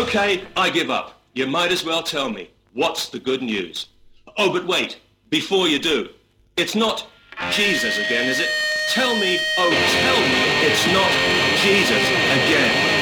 Okay, I give up. You might as well tell me. What's the good news? Oh, but wait. Before you do. It's not Jesus again, is it? Tell me, oh, tell me it's not Jesus again.